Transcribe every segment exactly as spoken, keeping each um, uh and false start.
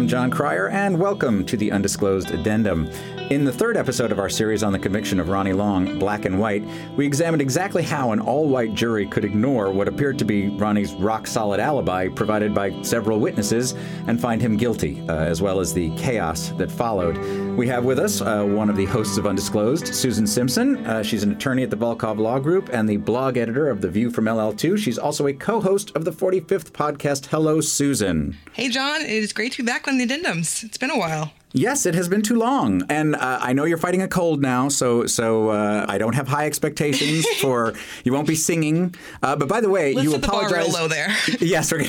I'm John Cryer, and welcome to the Undisclosed Addendum. In the third episode of our series on the conviction of Ronnie Long, Black and White, we examined exactly how an all-white jury could ignore what appeared to be Ronnie's rock-solid alibi provided by several witnesses and find him guilty, uh, as well as the chaos that followed. We have with us uh, one of the hosts of Undisclosed, Susan Simpson. Uh, she's an attorney at the Volkov Law Group and the blog editor of The View from L L two. She's also a co-host of the forty-fifth podcast. Hello, Susan. Hey, John. It is great to be back on the addendums. It's been a while. Yes, it has been too long. And uh, I know you're fighting a cold now, so so uh, I don't have high expectations for you won't be singing. Uh, but by the way, Let's you set apologize. The bar real low there. Yes, we're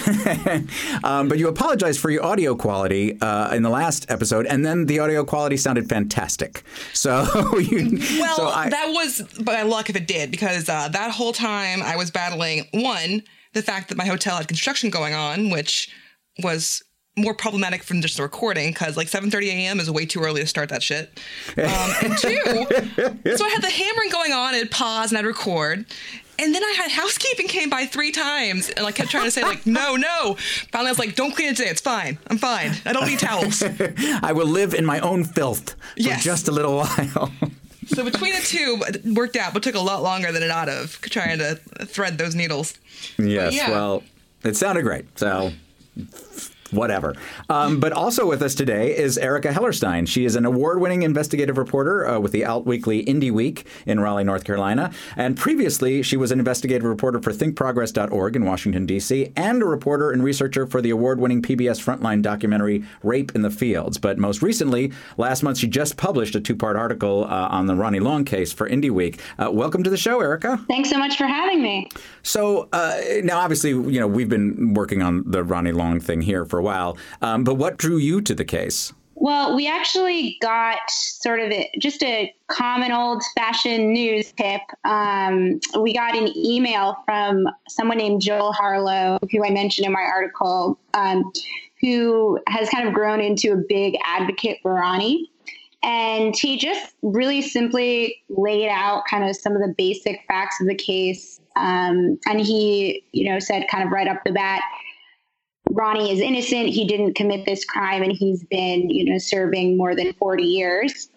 um, but you apologized for your audio quality uh, in the last episode, and then the audio quality sounded fantastic. So you, well, so I, that was by luck if it did, because uh, that whole time I was battling one the fact that my hotel had construction going on, which was more problematic from just the recording, because like seven thirty a.m. is way too early to start that shit. Um, and two, so I had the hammering going on, I'd pause and I'd record. And then I had housekeeping came by three times, and I kept trying to say, like, no, no. Finally, I was like, don't clean it today. It's fine. I'm fine. I don't need towels. I will live in my own filth for yes. just a little while. So between the two, it worked out, but took a lot longer than it ought to have, trying to thread those needles. Yes, yeah. Well, it sounded great, so whatever. Um, but also with us today is Erica Hellerstein. She is an award-winning investigative reporter uh, with the Alt Weekly Indie Week in Raleigh, North Carolina. And previously, she was an investigative reporter for think progress dot org in Washington, D C, and a reporter and researcher for the award-winning P B S Frontline documentary Rape in the Fields. But most recently, last month, she just published a two-part article uh, on the Ronnie Long case for Indie Week. Uh, welcome to the show, Erica. Thanks so much for having me. So uh, now, obviously, you know, we've been working on the Ronnie Long thing here for a while. Um, but what drew you to the case? Well, we actually got sort of a, just a common old-fashioned news tip. Um, we got an email from someone named Joel Harlow, who I mentioned in my article, um, who has kind of grown into a big advocate for Ronnie. And he just really simply laid out kind of some of the basic facts of the case. Um, and he, you know, said kind of right up the bat, Ronnie is innocent. He didn't commit this crime, and he's been, you know, serving more than forty years.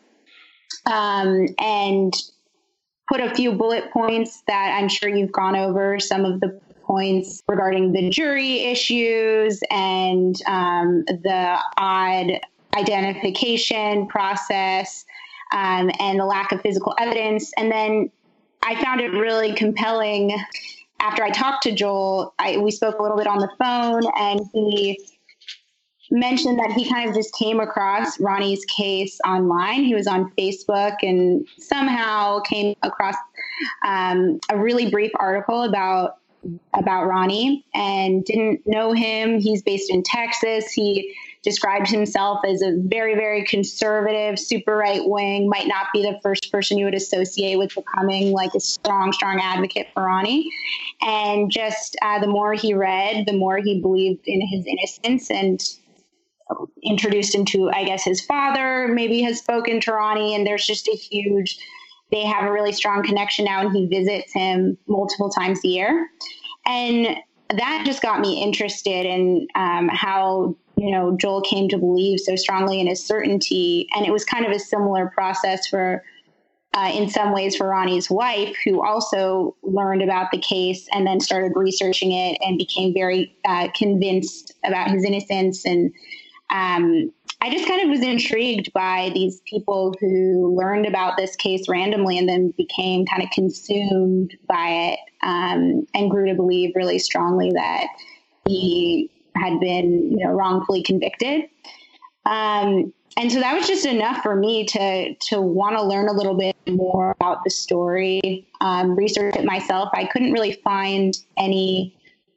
Um, and put a few bullet points that I'm sure you've gone over, some of the points regarding the jury issues and um, the odd identification process um, and the lack of physical evidence. And then I found it really compelling. After I talked to Joel, I, we spoke a little bit on the phone, and he mentioned that he kind of just came across Ronnie's case online. He was on Facebook and somehow came across um, a really brief article about about Ronnie and didn't know him. He's based in Texas. He described himself as a very, very conservative, super right wing, might not be the first person you would associate with becoming like a strong, strong advocate for Ronnie. And just uh, the more he read, the more he believed in his innocence, and introduced him to, I guess, his father maybe has spoken to Ronnie. And there's just a huge, they have a really strong connection now, and he visits him multiple times a year. And that just got me interested in um, how, you know, Joel came to believe so strongly in his certainty. And it was kind of a similar process for, uh, in some ways, for Ronnie's wife, who also learned about the case and then started researching it and became very uh, convinced about his innocence. And um, I just kind of was intrigued by these people who learned about this case randomly and then became kind of consumed by it um, and grew to believe really strongly that he had been, you know, wrongfully convicted. Um, and so that was just enough for me to to want to learn a little bit more about the story, um, research it myself. I couldn't really find any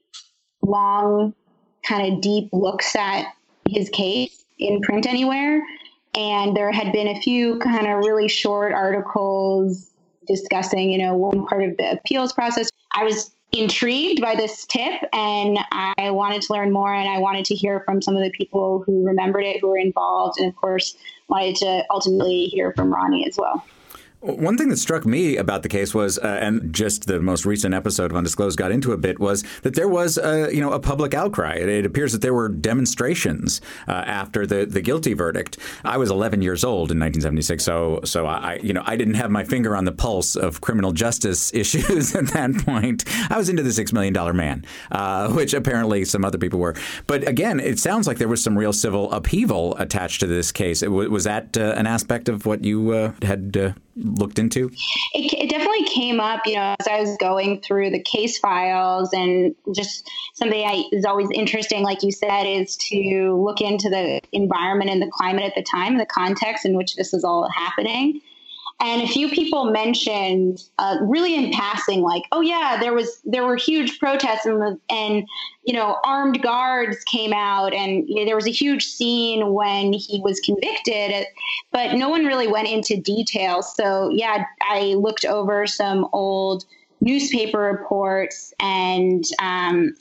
long, kind of deep looks at his case in print anywhere. And there had been a few kind of really short articles discussing, you know, one part of the appeals process. I was intrigued by this tip, and I wanted to learn more, and I wanted to hear from some of the people who remembered it, who were involved, and of course wanted to ultimately hear from Ronnie as well. One thing that struck me about the case was, uh, and just the most recent episode of Undisclosed got into a bit, was that there was, uh, you know, a public outcry. It, it appears that there were demonstrations uh, after the, the guilty verdict. I was eleven years old in nineteen seventy-six, so so I, you know, I didn't have my finger on the pulse of criminal justice issues at that point. I was into the Six Million Dollar Man, uh, which apparently some other people were. But again, it sounds like there was some real civil upheaval attached to this case. It, was that uh, an aspect of what you uh, had uh, looked into? It, it definitely came up, you know, as I was going through the case files, and just something I, is always interesting, like you said, is to look into the environment and the climate at the time, the context in which this is all happening. And a few people mentioned, uh, really in passing, like, oh yeah, there was there were huge protests, and the, and you know, armed guards came out, and you know, there was a huge scene when he was convicted, but no one really went into detail. So yeah, I looked over some old newspaper reports and um,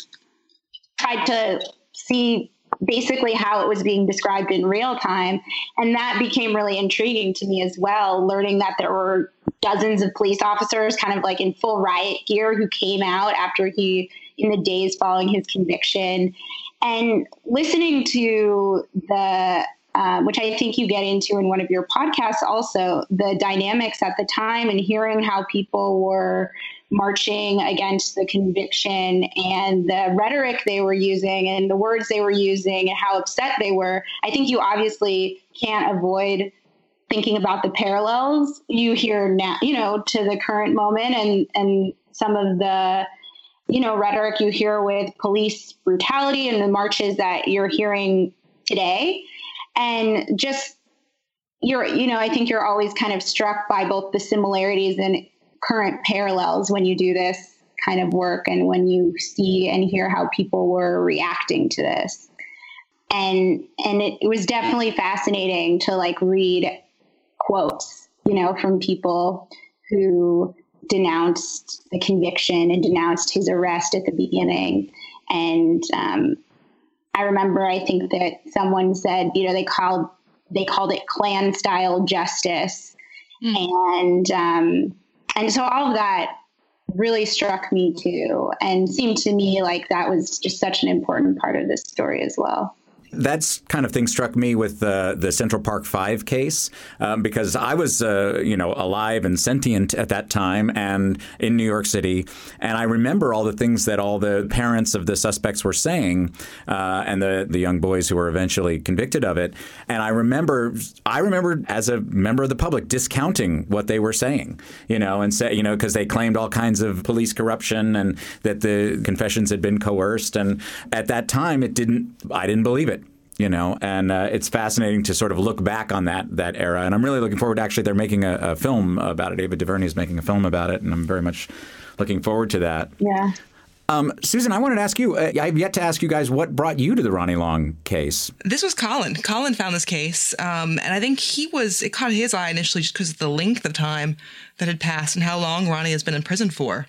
tried to see basically how it was being described in real time. And that became really intriguing to me as well, learning that there were dozens of police officers kind of like in full riot gear who came out after he, in the days following his conviction. And listening to the, uh, which I think you get into in one of your podcasts also, the dynamics at the time, and hearing how people were marching against the conviction and the rhetoric they were using and the words they were using and how upset they were. I think you obviously can't avoid thinking about the parallels you hear now, you know, to the current moment, and, and some of the, you know, rhetoric you hear with police brutality and the marches that you're hearing today. And just, you're, you know, I think you're always kind of struck by both the similarities and current parallels when you do this kind of work, and when you see and hear how people were reacting to this. And and it, it was definitely fascinating to like read quotes, you know, from people who denounced the conviction and denounced his arrest at the beginning. And um, I remember, I think that someone said, you know, they called they called it Klan style justice. Mm. And um And so all of that really struck me too, and seemed to me like that was just such an important part of this story as well. That's kind of thing struck me with uh, the Central Park Five case, um, because I was, uh, you know, alive and sentient at that time and in New York City. And I remember all the things that all the parents of the suspects were saying, uh, and the, the young boys who were eventually convicted of it. And I remember, I remember as a member of the public discounting what they were saying, you know, and say, you know, because they claimed all kinds of police corruption and that the confessions had been coerced. And at that time, it didn't, I didn't believe it. You know, and uh, it's fascinating to sort of look back on that that era. And I'm really looking forward to actually they're making a, a film about it. Ava DuVernay is making a film about it. And I'm very much looking forward to that. Yeah. Um, Susan, I wanted to ask you, uh, I've yet to ask you guys what brought you to the Ronnie Long case. This was Colin. Colin found this case. Um, and I think he was, it caught his eye initially just because of the length of time that had passed and how long Ronnie has been in prison for.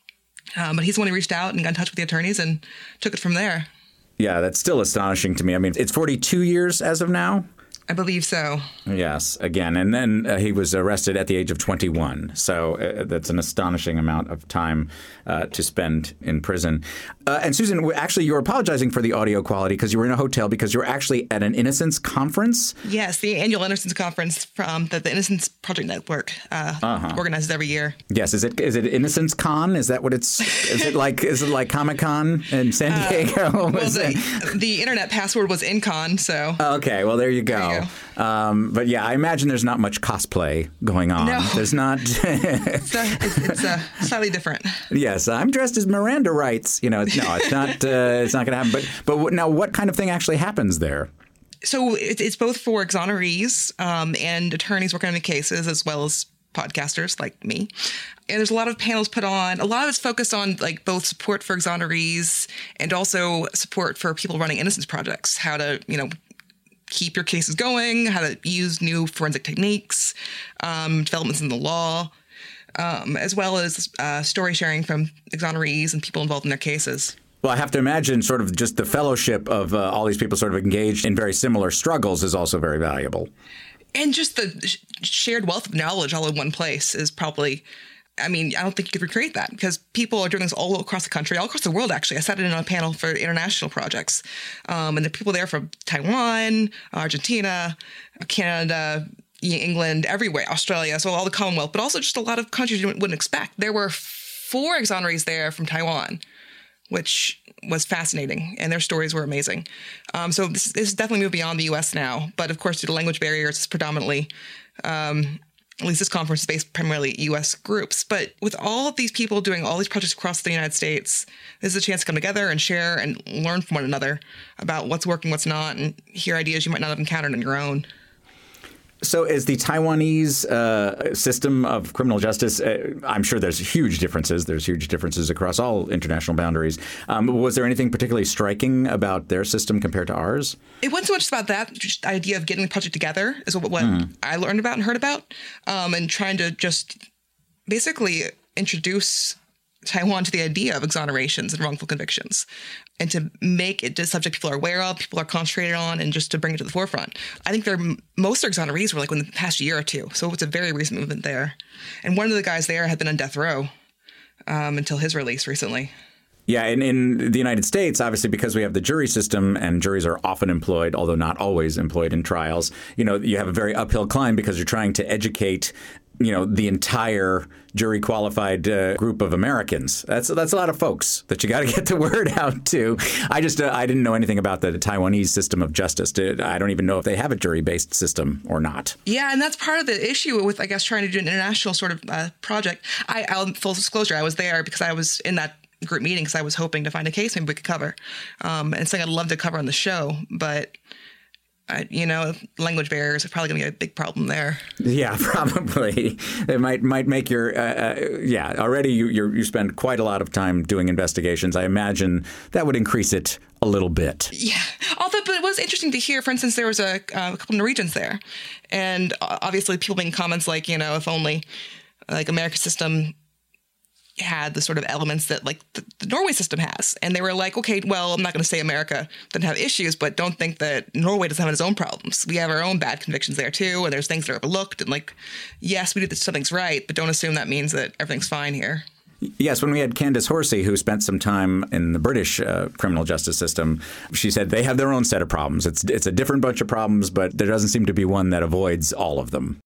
Um, but he's the one who reached out and got in touch with the attorneys and took it from there. Yeah, that's still astonishing to me. I mean, it's forty-two years as of now. I believe so. Yes, again. And then uh, he was arrested at the age of twenty-one. So uh, that's an astonishing amount of time uh, to spend in prison. Uh, and Susan, actually, you were apologizing for the audio quality because you were in a hotel because you were actually at an Innocence conference. Yes, the annual Innocence conference from the, the Innocence Project Network uh, uh-huh. organizes every year. Yes, is it is it Innocence Con? Is that what it's? Is it like is it like Comic Con in San Diego? Uh, well, the, the internet password was InCon, so. Okay, well there you go. There you go. Um, but yeah, I imagine there's not much cosplay going on. No. There's not. it's uh, it's, it's uh, slightly different. Yes, I'm dressed as Miranda writes. You know, it's, no, it's not. Uh, it's not going to happen. But but now, what kind of thing actually happens there? So it, it's both for exonerees um, and attorneys working on the cases, as well as podcasters like me. And there's a lot of panels put on. A lot of it's focused on like both support for exonerees and also support for people running innocence projects. How to, you know, keep your cases going, how to use new forensic techniques, um, developments in the law, um, as well as uh, story sharing from exonerees and people involved in their cases. Well, I have to imagine sort of just the fellowship of uh, all these people sort of engaged in very similar struggles is also very valuable. And just the sh- shared wealth of knowledge all in one place is probably, I mean, I don't think you could recreate that because people are doing this all across the country, all across the world, actually. I sat in on a panel for international projects. Um, and the people there from Taiwan, Argentina, Canada, England, everywhere, Australia, so all the Commonwealth, but also just a lot of countries you wouldn't expect. There were four exonerees there from Taiwan, which was fascinating, and their stories were amazing. Um, so this, this has definitely moved beyond the U S now, but of course, due to language barriers, it's predominantly, um, at least this conference is based primarily U S groups. But with all of these people doing all these projects across the United States, this is a chance to come together and share and learn from one another about what's working, what's not, and hear ideas you might not have encountered on your own. So is the Taiwanese uh, system of criminal justice, uh, I'm sure there's huge differences. There's huge differences across all international boundaries. Um, was there anything particularly striking about their system compared to ours? It wasn't so much about that. Just the idea of getting the project together is what, what mm. I learned about and heard about, um, and trying to just basically introduce Taiwan to the idea of exonerations and wrongful convictions, and to make it a subject people are aware of, people are concentrated on, and just to bring it to the forefront. I think they're, most of their exonerees were like within the past year or two, so it's a very recent movement there. And one of the guys there had been on death row um, until his release recently. Yeah, and in the United States, obviously, because we have the jury system and juries are often employed, although not always employed in trials, you know, you have a very uphill climb because you're trying to educate, you know, the entire jury qualified uh, group of Americans. That's that's a lot of folks that you got to get the word out to. I just uh, I didn't know anything about the Taiwanese system of justice. I don't even know if they have a jury-based system or not. Yeah, and that's part of the issue with, I guess, trying to do an international sort of uh, project. I, I'll, full disclosure, I was there because I was in that group meeting because I was hoping to find a case maybe we could cover. Um, and something I'd love to cover on the show, but I, you know, language barriers are probably going to be a big problem there. Yeah, probably. It might might make your uh, uh, yeah. Already you you're, you spend quite a lot of time doing investigations. I imagine that would increase it a little bit. Yeah. Although, but it was interesting to hear. For instance, there was a, uh, a couple of Norwegians there, and obviously people making comments like, you know, if only like America's system had the sort of elements that like the, the Norway system has. And they were like, okay, well, I'm not going to say America doesn't have issues, but don't think that Norway doesn't have its own problems. We have our own bad convictions there too. And there's things that are overlooked. And like, yes, we do that something's right, but don't assume that means that everything's fine here. Yes, when we had Candace Horsey, who spent some time in the British uh, criminal justice system, she said they have their own set of problems. It's it's a different bunch of problems, but there doesn't seem to be one that avoids all of them.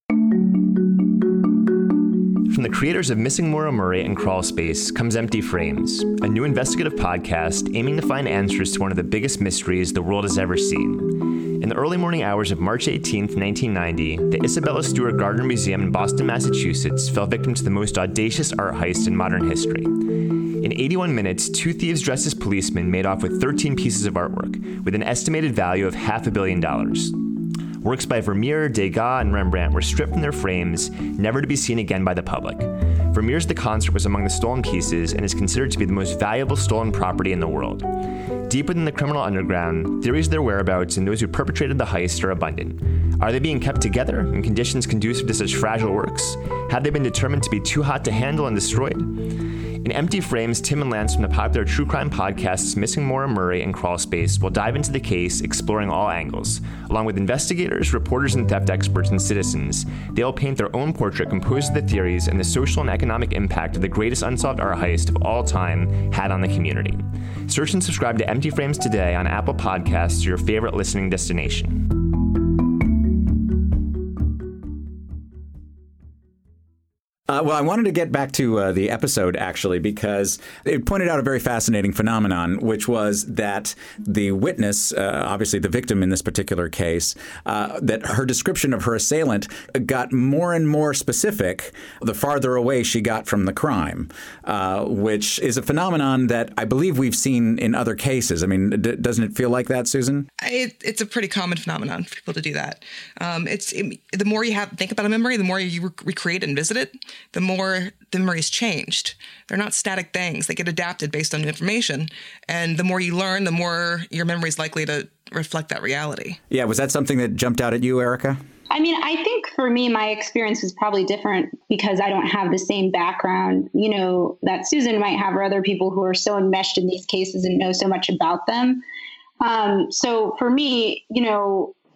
From the creators of Missing Maura Murray and Crawl Space comes Empty Frames, a new investigative podcast aiming to find answers to one of the biggest mysteries the world has ever seen. In the early morning hours of March eighteenth, nineteen ninety, the Isabella Stewart Gardner Museum in Boston, Massachusetts fell victim to the most audacious art heist in modern history. In eighty-one minutes, two thieves dressed as policemen made off with thirteen pieces of artwork, with an estimated value of half a billion dollars. Works by Vermeer, Degas, and Rembrandt were stripped from their frames, never to be seen again by the public. Vermeer's The Concert was among the stolen pieces and is considered to be the most valuable stolen property in the world. Deep within the criminal underground, theories of their whereabouts and those who perpetrated the heist are abundant. Are they being kept together in conditions conducive to such fragile works? Have they been determined to be too hot to handle and destroyed? In Empty Frames, Tim and Lance from the popular true crime podcasts Missing Maura Murray and Crawl Space will dive into the case, exploring all angles. Along with investigators, reporters, and theft experts and citizens, they'll paint their own portrait composed of the theories and the social and economic impact of the greatest unsolved art heist of all time had on the community. Search and subscribe to Empty Frames today on Apple Podcasts or your favorite listening destination. Uh, well, I wanted to get back to uh, the episode, actually, because it pointed out a very fascinating phenomenon, which was that the witness, uh, obviously the victim in this particular case, uh, that her description of her assailant got more and more specific the farther away she got from the crime, uh, which is a phenomenon that I believe we've seen in other cases. I mean, d- doesn't it feel like that, Susan? It, it's a pretty common phenomenon for people to do that. Um, it's it, the more you have think about a memory, the more you rec- recreate and visit it, the more the memory's changed. They're not static things. They get adapted based on new information. And the more you learn, the more your memory is likely to reflect that reality. Yeah. Was that something that jumped out at you, Erica? I mean, I think for me, my experience is probably different because I don't have the same background, you know, that Susan might have, or other people who are so enmeshed in these cases and know so much about them. Um, so for me, you know,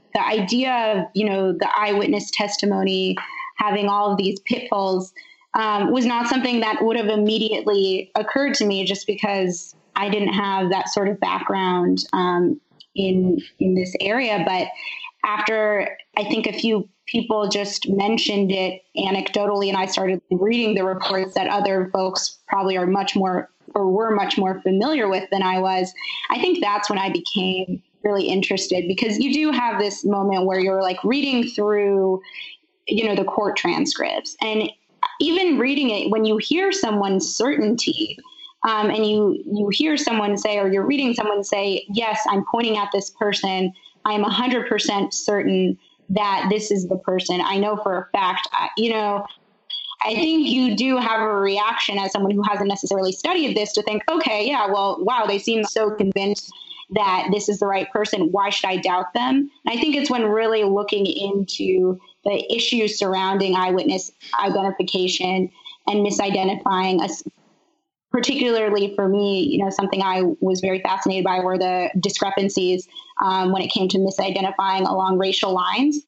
the idea of, you know, the eyewitness testimony having all of these pitfalls um, was not something that would have immediately occurred to me, just because I didn't have that sort of background um, in in this area. But after I think a few people just mentioned it anecdotally, and I started reading the reports that other folks probably are much more or were much more familiar with than I was, I think that's when I became really interested, because you do have this moment where you're like reading through, you know, the court transcripts, and even reading it, when you hear someone's certainty, um, and you, you hear someone say, or you're reading someone say, yes, I'm pointing at this person, I'm a hundred percent certain that this is the person. I know for a fact, you know, I think you do have a reaction as someone who hasn't necessarily studied this to think, okay, yeah, well, wow, they seem so convinced that this is the right person. Why should I doubt them? And I think it's when really looking into the issues surrounding eyewitness identification and misidentifying us, particularly for me, you know, something I was very fascinated by were the discrepancies um, when it came to misidentifying along racial lines.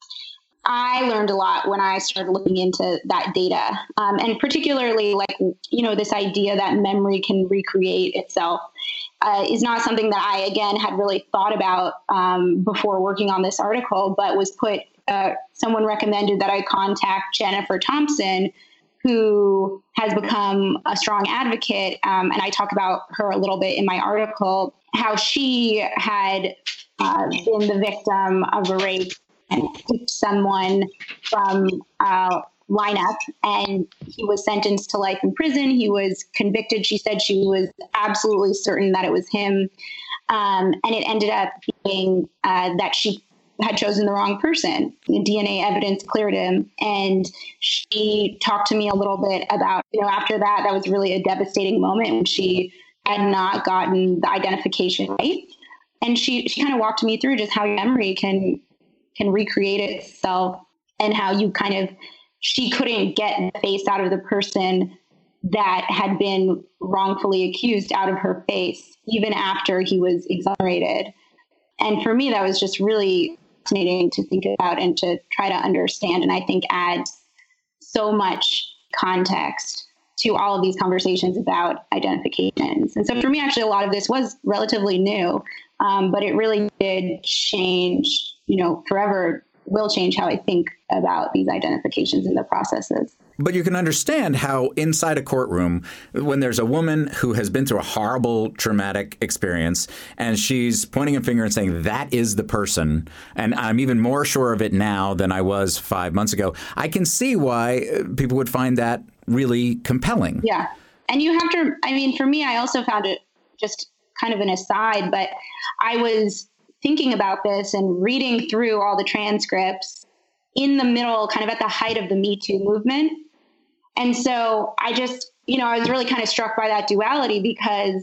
I learned a lot when I started looking into that data, um, and particularly like, you know, this idea that memory can recreate itself uh, is not something that I, again, had really thought about um, before working on this article, but was put, uh, someone recommended that I contact Jennifer Thompson, who has become a strong advocate. Um, and I talk about her a little bit in my article, how she had uh, been the victim of a rape and picked someone from uh, lineup, and he was sentenced to life in prison. He was convicted. She said she was absolutely certain that it was him. Um, and it ended up being uh, that she had chosen the wrong person. The D N A evidence cleared him. And she talked to me a little bit about, you know, after that, that was really a devastating moment when she had not gotten the identification right. And she, she kind of walked me through just how memory can can recreate itself, and how you kind of, she couldn't get the face out of the person that had been wrongfully accused out of her face, even after he was exonerated. And for me, that was just really fascinating to think about and to try to understand. And I think adds so much context to all of these conversations about identifications. And so for me, actually, a lot of this was relatively new, um, but it really did change, you know, forever will change how I think about these identifications and the processes. But you can understand how inside a courtroom, when there's a woman who has been through a horrible, traumatic experience, and she's pointing a finger and saying, that is the person, and I'm even more sure of it now than I was five months ago, I can see why people would find that really compelling. Yeah. And you have to, I mean, for me, I also found it just kind of an aside, but I was thinking about this and reading through all the transcripts in the middle, kind of at the height of the Me Too movement. And so I just, you know, I was really kind of struck by that duality, because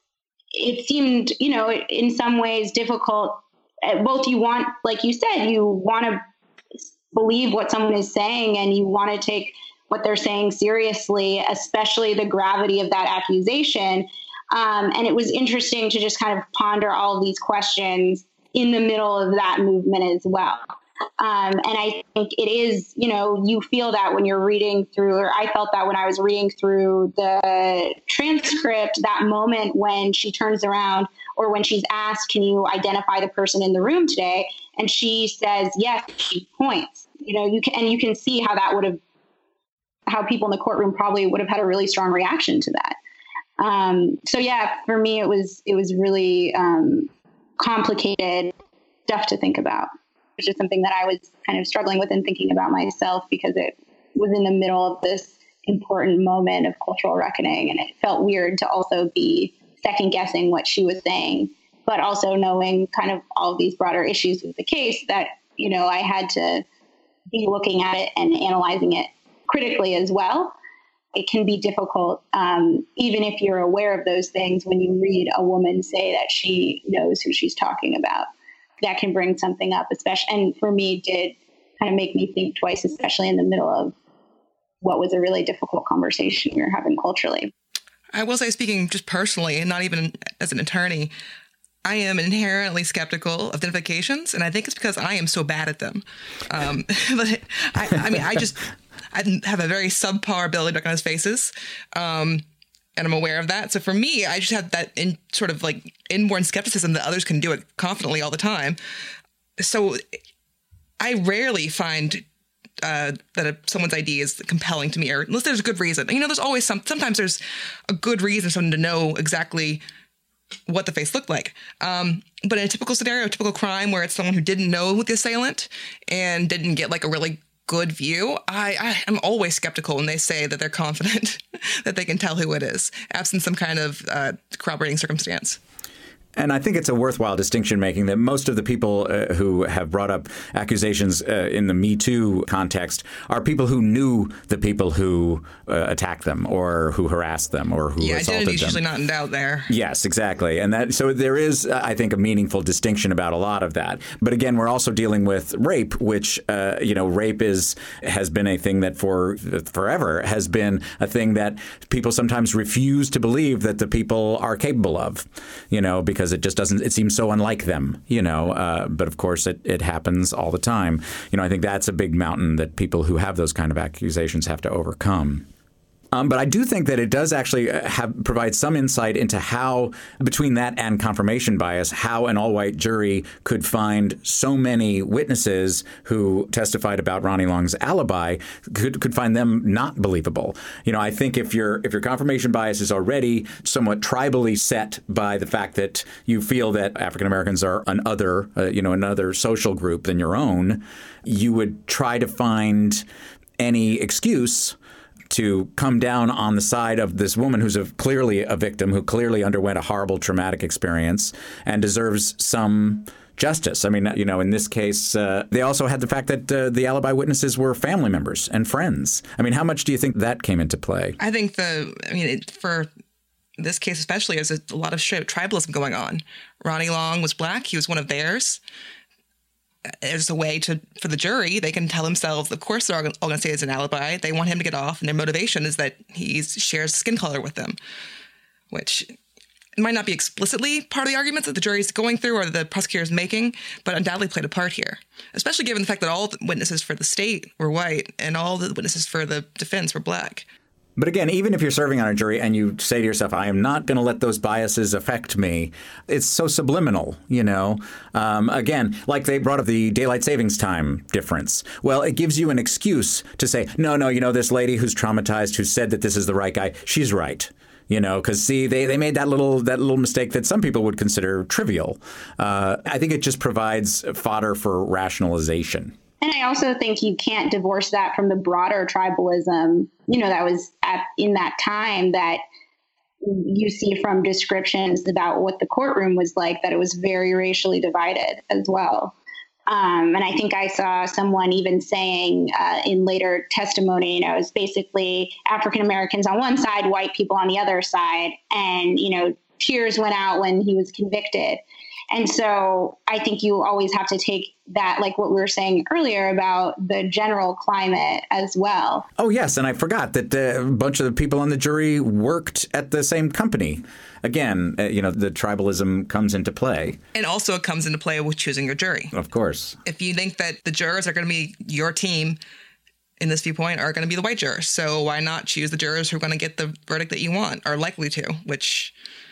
it seemed, you know, in some ways difficult. Both you want, like you said, you want to believe what someone is saying, and you want to take what they're saying seriously, especially the gravity of that accusation. Um, and it was interesting to just kind of ponder all of these questions in the middle of that movement as well. Um, and I think it is, you know, you feel that when you're reading through, or I felt that when I was reading through the transcript, that moment when she turns around, or when she's asked, can you identify the person in the room today? And she says, yes, she points, you know, you can, and you can see how that would have, how people in the courtroom probably would have had a really strong reaction to that. Um, so yeah, for me, it was, it was really, um, complicated stuff to think about, which is something that I was kind of struggling with and thinking about myself, because it was in the middle of this important moment of cultural reckoning. And it felt weird to also be second guessing what she was saying, but also knowing kind of all of these broader issues with the case that, you know, I had to be looking at it and analyzing it critically as well. It can be difficult, um, even if you're aware of those things, when you read a woman say that she knows who she's talking about. That can bring something up, especially, and for me, did kind of make me think twice, especially in the middle of what was a really difficult conversation we were having culturally. I will say, speaking just personally, and not even as an attorney, I am inherently skeptical of identifications, and I think it's because I am so bad at them. Um, but I, I mean, I just I have a very subpar ability to recognize faces, um, and I'm aware of that. So for me, I just have that in sort of like inborn skepticism that others can do it confidently all the time. So I rarely find uh, that a, someone's I D is compelling to me, or unless there's a good reason. You know, there's always some. Sometimes there's a good reason for someone to know exactly what the face looked like. Um, but in a typical scenario, a typical crime where it's someone who didn't know the assailant and didn't get like a really good view, I, I am always skeptical when they say that they're confident that they can tell who it is, absent some kind of uh, corroborating circumstance. And I think it's a worthwhile distinction making that most of the people uh, who have brought up accusations uh, in the Me Too context are people who knew the people who uh, attacked them or who harassed them or who yeah, assaulted them. Yeah, identity's usually not in doubt there. Yes, exactly. And that so there is, uh, I think, a meaningful distinction about a lot of that. But again, we're also dealing with rape, which, uh, you know, rape is has been a thing that for forever has been a thing that people sometimes refuse to believe that the people are capable of, you know, because it just doesn't, it seems so unlike them, you know, uh, but of course it, it happens all the time. You know, I think that's a big mountain that people who have those kind of accusations have to overcome. Um, but I do think that it does actually have provide some insight into how, between that and confirmation bias, how an all-white jury could find so many witnesses who testified about Ronnie Long's alibi could could find them not believable. You know, I think if your if your confirmation bias is already somewhat tribally set by the fact that you feel that African Americans are an other, uh, you know, another social group than your own, you would try to find any excuse to come down on the side of this woman who's a, clearly a victim, who clearly underwent a horrible traumatic experience and deserves some justice. I mean, you know, in this case, uh, they also had the fact that uh, the alibi witnesses were family members and friends. I mean, how much do you think that came into play? I think the, I mean, it, for this case especially, there's a, a lot of tribalism going on. Ronnie Long was black. He was one of theirs. As a way to, for the jury, they can tell themselves, of course, they're all going to say it's an alibi. They want him to get off, and their motivation is that he shares skin color with them, which might not be explicitly part of the arguments that the jury is going through or the prosecutor is making, but undoubtedly played a part here, especially given the fact that all the witnesses for the state were white and all the witnesses for the defense were black. But again, even if you're serving on a jury and you say to yourself, I am not going to let those biases affect me, it's so subliminal, you know. Um, again, like they brought up the daylight savings time difference. Well, it gives you an excuse to say, no, no, you know, this lady who's traumatized, who said that this is the right guy, she's right. You know, because, see, they, they made that little that little mistake that some people would consider trivial. Uh, I think it just provides fodder for rationalization. And I also think you can't divorce that from the broader tribalism, you know, that was at, in that time that you see from descriptions about what the courtroom was like, that it was very racially divided as well. Um, and I think I saw someone even saying uh, in later testimony, you know, it was basically African Americans on one side, white people on the other side. And, you know, tears went out when he was convicted. And so I think you always have to take that, like what we were saying earlier about the general climate as well. Oh, yes. And I forgot that uh, a bunch of the people on the jury worked at the same company. Again, uh, you know, the tribalism comes into play. And also it comes into play with choosing your jury. Of course. If you think that the jurors are going to be your team in this viewpoint are going to be the white jurors. So why not choose the jurors who are going to get the verdict that you want, are likely to, which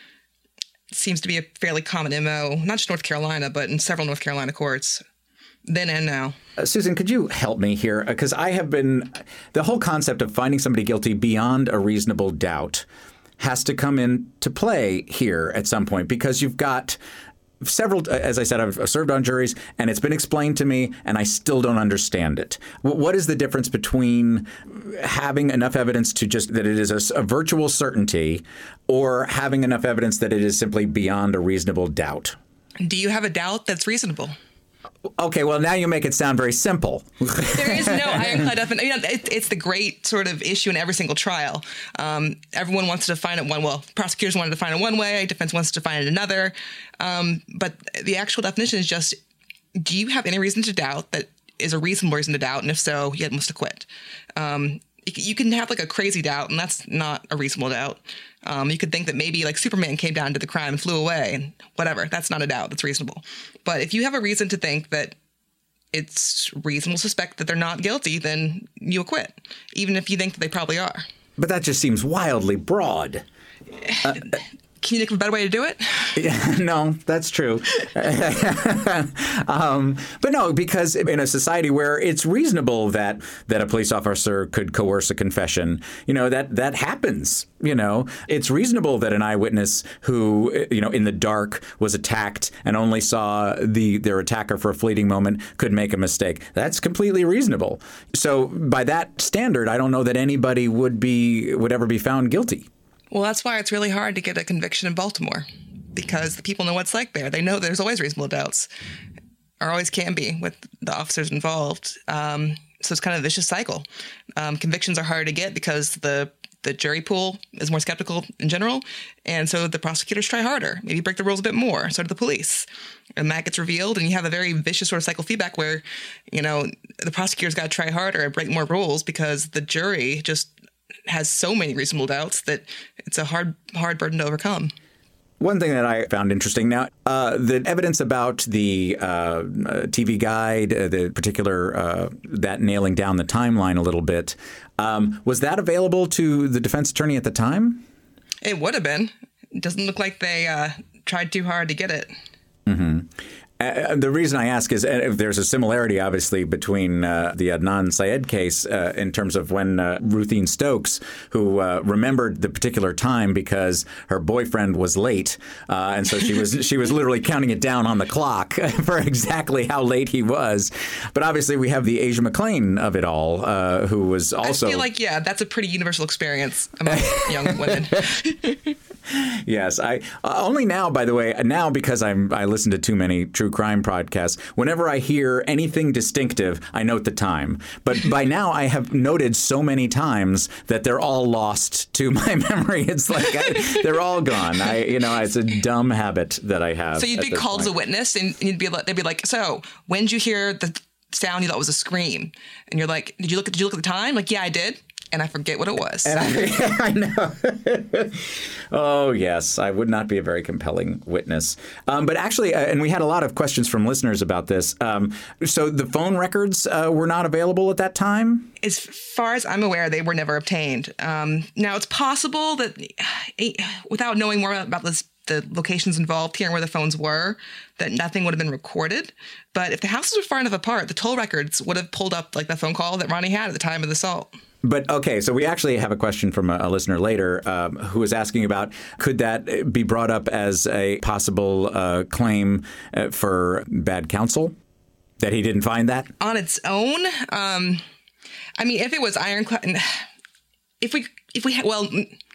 seems to be a fairly common M O, not just North Carolina, but in several North Carolina courts, then and now. Uh, Susan, could you help me here? Because I have been, the whole concept of finding somebody guilty beyond a reasonable doubt has to come into play here at some point, because you've got several, as I said, I've served on juries, and it's been explained to me, and I still don't understand it. What is the difference between having enough evidence to just that it is a, a virtual certainty, or having enough evidence that it is simply beyond a reasonable doubt? Do you have a doubt that's reasonable? Okay, well, now you make it sound very simple. There is no ironclad definition. You know, it, it's the great sort of issue in every single trial. Um, everyone wants to define it one. Well, prosecutors want to define it one way. Defense wants to define it another. Um, but the actual definition is just, do you have any reason to doubt that is a reasonable reason to doubt? And if so, you must acquit. Um, you can have like a crazy doubt, and that's not a reasonable doubt. Um, you could think that maybe like Superman came down to the crime and flew away and whatever. That's not a doubt. That's reasonable. But if you have a reason to think that it's reasonable to suspect that they're not guilty, then you acquit, even if you think that they probably are. But that just seems wildly broad. Uh, Can you think of a better way to do it? Yeah, no, that's true. um, but no, because in a society where it's reasonable that that a police officer could coerce a confession, you know, that that happens. You know, it's reasonable that an eyewitness who, you know, in the dark was attacked and only saw the their attacker for a fleeting moment could make a mistake. That's completely reasonable. So by that standard, I don't know that anybody would be would ever be found guilty. Well, that's why it's really hard to get a conviction in Baltimore, because the people know what it's like there. They know there's always reasonable doubts, or always can be with the officers involved. Um, so it's kind of a vicious cycle. Um, convictions are harder to get because the the jury pool is more skeptical in general, and so the prosecutors try harder, maybe break the rules a bit more. So do the police, and that gets revealed, and you have a very vicious sort of cycle feedback where, you know, the prosecutors got to try harder and break more rules because the jury just has so many reasonable doubts that it's a hard, hard burden to overcome. One thing that I found interesting now, uh, the evidence about the uh, T V guide, uh, the particular, uh, that nailing down the timeline a little bit, um, was that available to the defense attorney at the time? It would have been. It doesn't look like they uh, tried too hard to get it. Mm-hmm. Uh, the reason I ask is uh, there's a similarity, obviously, between uh, the Adnan Syed case uh, in terms of when uh, Ruthine Stokes, who uh, remembered the particular time because her boyfriend was late, uh, and so she was she was literally counting it down on the clock for exactly how late he was. But obviously, we have the Asia McClain of it all, uh, who was also. I feel like, yeah, that's a pretty universal experience among young women. Yes, I uh, only now, by the way, now because I'm I listen to too many true crime podcasts. Whenever I hear anything distinctive, I note the time. But by now, I have noted so many times that they're all lost to my memory. It's like I, they're all gone. I, you know, it's a dumb habit that I have. So you'd be called as a witness, and you'd be they'd be like, "So when did you hear the sound you thought was a scream?" And you're like, "Did you look? Did you look at the time?" Like, "Yeah, I did." And I forget what it was. And I, I know. Oh, yes. I would not be a very compelling witness. Um, but actually, uh, and we had a lot of questions from listeners about this. Um, so the phone records uh, were not available at that time? As far as I'm aware, they were never obtained. Um, now, it's possible that without knowing more about this, the locations involved here and where the phones were, that nothing would have been recorded. But if the houses were far enough apart, the toll records would have pulled up like the phone call that Ronnie had at the time of the assault. But, okay, so we actually have a question from a, a listener later um, who was asking about could that be brought up as a possible uh, claim uh, for bad counsel, that he didn't find that? On its own? Um, I mean, if it was ironclad, if we, if we, ha- well,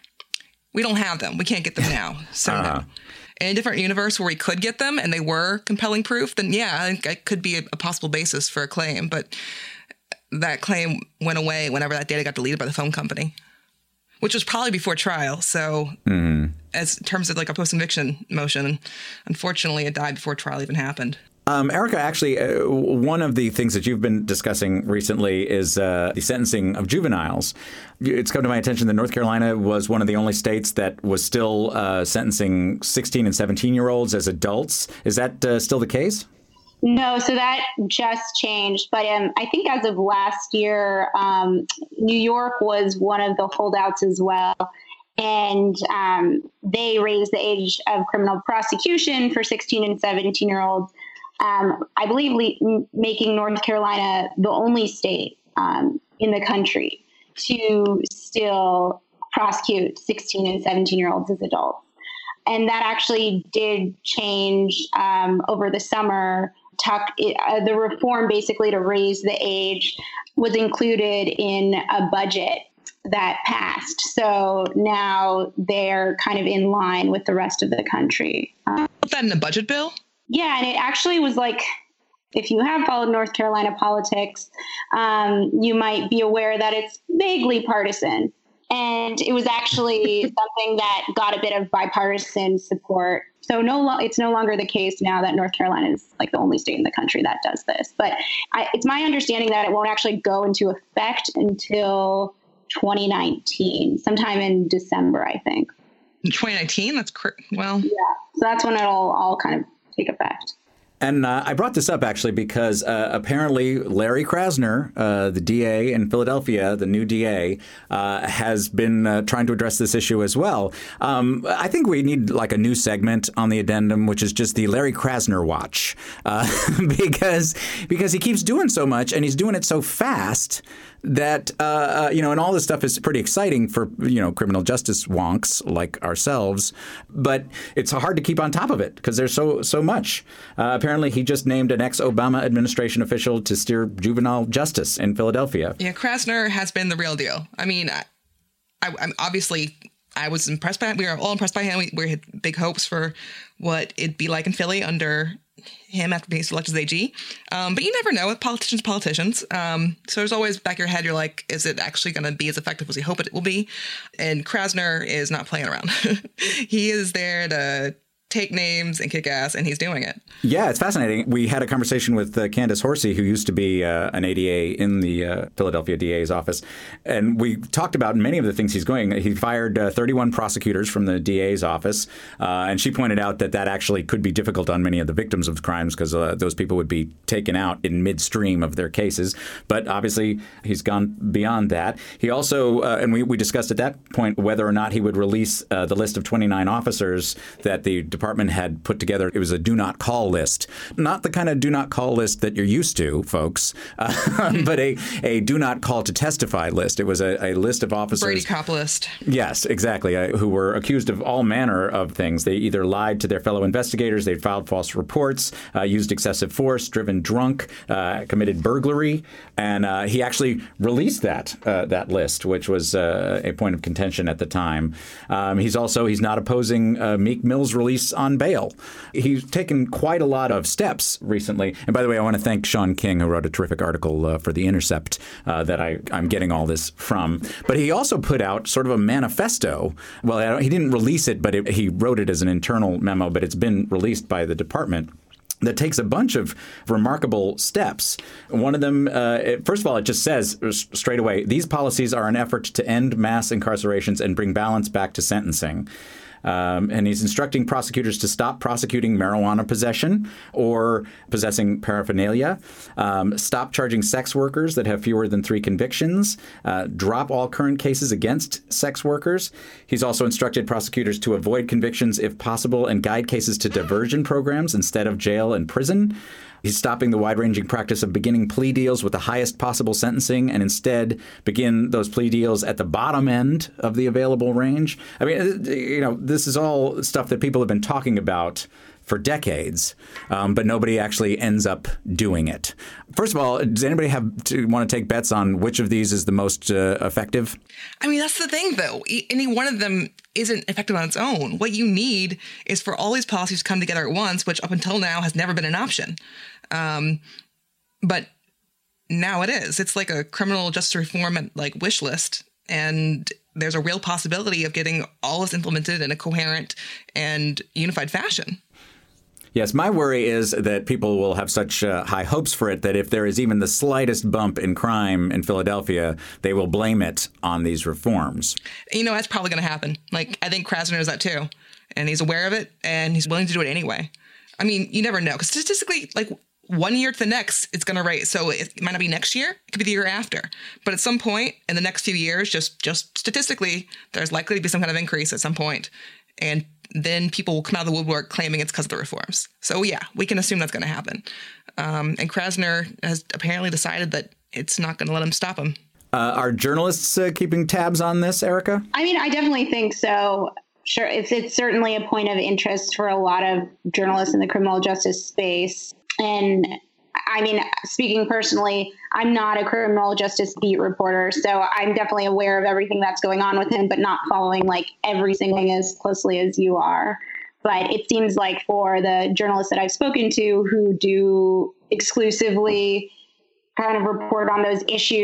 we don't have them. We can't get them now. So uh-huh. no. In a different universe where we could get them and they were compelling proof, then yeah, I think it could be a, a possible basis for a claim. But that claim went away whenever that data got deleted by the phone company, which was probably before trial. So mm-hmm. as in terms of like a post-conviction motion, unfortunately, it died before trial even happened. Um, Erica, actually, uh, one of the things that you've been discussing recently is uh, the sentencing of juveniles. It's come to my attention that North Carolina was one of the only states that was still uh, sentencing sixteen and seventeen-year-olds as adults. Is that uh, still the case? No, so that just changed. But um, I think as of last year, um, New York was one of the holdouts as well. And um, they raised the age of criminal prosecution for sixteen and seventeen-year-olds. Um, I believe le- making North Carolina the only state um, in the country to still prosecute sixteen and seventeen-year-olds as adults. And that actually did change um, over the summer. Tuck, uh, the reform basically to raise the age was included in a budget that passed. So now they're kind of in line with the rest of the country. Um, Put that in a budget bill? Yeah, and it actually was like, if you have followed North Carolina politics, um, you might be aware that it's vaguely partisan. And it was actually something that got a bit of bipartisan support. So no, lo- it's no longer the case now that North Carolina is like the only state in the country that does this. But I, it's my understanding that it won't actually go into effect until twenty nineteen, sometime in December, I think. twenty nineteen? That's cr- well. Yeah. So that's when it'll all kind of take effect. And uh, I brought this up, actually, because uh, apparently Larry Krasner, uh, the D A in Philadelphia, the new D A, uh, has been uh, trying to address this issue as well. Um, I think we need like a new segment on the addendum, which is just the Larry Krasner watch, uh, because because he keeps doing so much and he's doing it so fast that, uh, you know, and all this stuff is pretty exciting for, you know, criminal justice wonks like ourselves. But it's hard to keep on top of it because there's so so much. Uh, apparently, he just named an ex-Obama administration official to steer juvenile justice in Philadelphia. Yeah, Krasner has been the real deal. I mean, I, I, I'm obviously, I was impressed by him. We were all impressed by him. We, we had big hopes for what it'd be like in Philly under him after being selected as A G. Um, but you never know with politicians, politicians. Um, so there's always back of your head, you're like, is it actually going to be as effective as we hope it will be? And Krasner is not playing around. He is there to take names and kick ass, and he's doing it. Yeah, it's fascinating. We had a conversation with uh, Candace Horsey, who used to be uh, an A D A in the uh, Philadelphia D A's office. And we talked about many of the things he's going. He fired uh, thirty-one prosecutors from the D A's office. Uh, and she pointed out that that actually could be difficult on many of the victims of crimes because uh, those people would be taken out in midstream of their cases. But obviously, he's gone beyond that. He also, uh, and we, we discussed at that point whether or not he would release uh, the list of twenty-nine officers that the department had put together. It was a do not call list, not the kind of do not call list that you're used to, folks, uh, but a, a do not call to testify list. It was a, a list of officers. Brady cop list. Yes, exactly. Uh, who were accused of all manner of things. They either lied to their fellow investigators, they filed false reports, uh, used excessive force, driven drunk, uh, committed burglary, and uh, he actually released that uh, that list, which was uh, a point of contention at the time. Um, he's also he's not opposing uh, Meek Mill's release on bail. He's taken quite a lot of steps recently. And by the way, I want to thank Sean King, who wrote a terrific article uh, for The Intercept uh, that I, I'm getting all this from. But he also put out sort of a manifesto. Well, I don't, he didn't release it, but it, he wrote it as an internal memo, but it's been released by the department. That takes a bunch of remarkable steps. One of them, uh, it, first of all, it just says straight away, these policies are an effort to end mass incarcerations and bring balance back to sentencing. Um, and he's instructing prosecutors to stop prosecuting marijuana possession or possessing paraphernalia, um, stop charging sex workers that have fewer than three convictions, uh, drop all current cases against sex workers. He's also instructed prosecutors to avoid convictions if possible and guide cases to diversion programs instead of jail and prison. He's stopping the wide-ranging practice of beginning plea deals with the highest possible sentencing and instead begin those plea deals at the bottom end of the available range. I mean, you know, this is all stuff that people have been talking about for decades, um, but nobody actually ends up doing it. First of all, does anybody have to want to take bets on which of these is the most uh, effective? I mean, that's the thing, though. Any one of them isn't effective on its own. What you need is for all these policies to come together at once, which up until now has never been an option. Um, but now it is. It's like a criminal justice reform like wish list, and there's a real possibility of getting all this implemented in a coherent and unified fashion. Yes, my worry is that people will have such uh, high hopes for it that if there is even the slightest bump in crime in Philadelphia, they will blame it on these reforms. You know, that's probably going to happen. Like, I think Krasner knows that too. And he's aware of it, and he's willing to do it anyway. I mean, you never know. Because statistically, like, one year to the next, it's going to raise. So it might not be next year. It could be the year after. But at some point in the next few years, just, just statistically, there's likely to be some kind of increase at some point. And then people will come out of the woodwork claiming it's because of the reforms. So, yeah, we can assume that's going to happen. Um, and Krasner has apparently decided that it's not going to let him stop him. Uh, are journalists uh, keeping tabs on this, Erica? I mean, I definitely think so. Sure. It's, it's certainly a point of interest for a lot of journalists in the criminal justice space. And I mean, speaking personally, I'm not a criminal justice beat reporter, so I'm definitely aware of everything that's going on with him, but not following like every single thing as closely as you are. But it seems like for the journalists that I've spoken to who do exclusively kind of report on those issues,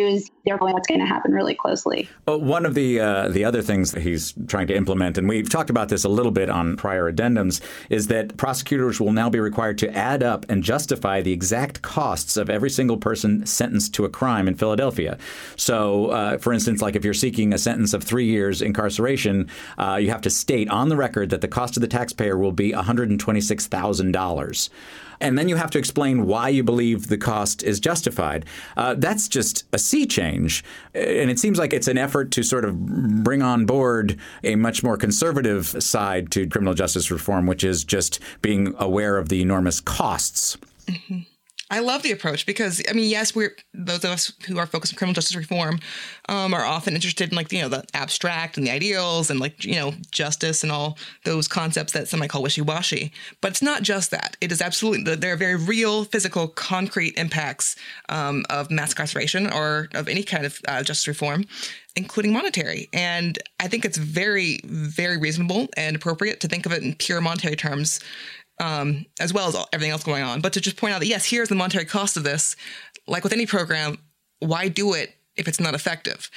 they're following what's going to happen really closely. Well, one of the uh, the other things that he's trying to implement, and we've talked about this a little bit on prior addendums, is that prosecutors will now be required to add up and justify the exact costs of every single person sentenced to a crime in Philadelphia. So, uh, for instance, like if you're seeking a sentence of three years incarceration, uh, you have to state on the record that the cost to the taxpayer will be one hundred twenty-six thousand dollars. And then you have to explain why you believe the cost is justified. Uh, that's just a sea change. And it seems like it's an effort to sort of bring on board a much more conservative side to criminal justice reform, which is just being aware of the enormous costs. Mm-hmm. I love the approach because, I mean, yes, we're those of us who are focused on criminal justice reform um, are often interested in, like, you know, the abstract and the ideals and, like, you know, justice and all those concepts that some might call wishy-washy. But it's not just that. It is absolutely, there are very real, physical, concrete impacts um, of mass incarceration or of any kind of uh, justice reform, including monetary. And I think it's very, very reasonable and appropriate to think of it in pure monetary terms, Um, as well as all, everything else going on. But to just point out that, yes, here's the monetary cost of this. Like with any program, why do it if it's not effective?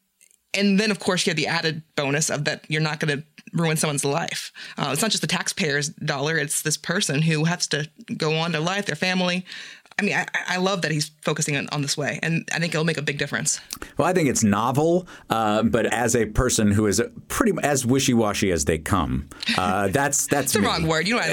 And then, of course, you have the added bonus of that you're not going to ruin someone's life. Uh, it's not just the taxpayer's dollar. It's this person who has to go on their life, their family. I mean, I, I love that he's focusing on, on this way, and I think it'll make a big difference. Well, I think it's novel, uh, but as a person who is pretty as wishy-washy as they come, uh, that's that's the me. wrong word. You know what